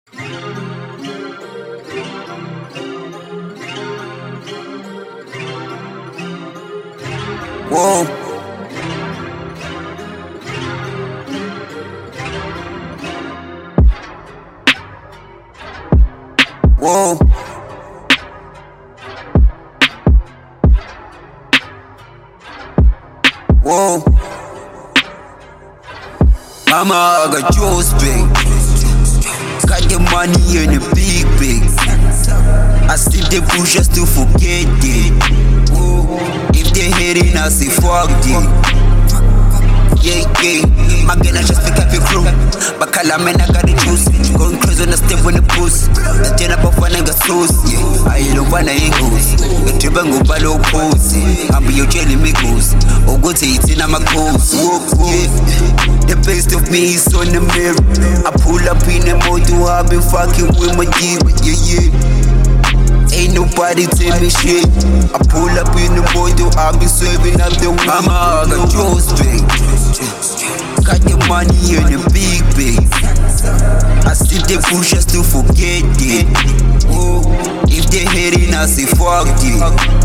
Whoa. Whoa. Whoa. Mama, I got yours, big. Got the money in the big. I still the push just to forget it. If they hating, I say fuck it. Yeah, my girl, I just pick up your crew. Bakala man, I got the juice. Going crazy on the step when the boost. The ten up of one nigga sauce. Yeah, I ain't no one I ain't goes. The triple go balo pose. I'm be your jelly makers. Oh, go to it in my clothes. Yeah, the best of me is on the mirror. I pull up in the motor, I've been fucking with my Jeep. Yeah. Ain't nobody tell me shit. I pull up in the motor, I'll be serving up the weed. Mama, I got yours, big. Got the money in the big. I still the push just to forget it. If they hating, I say fuck it.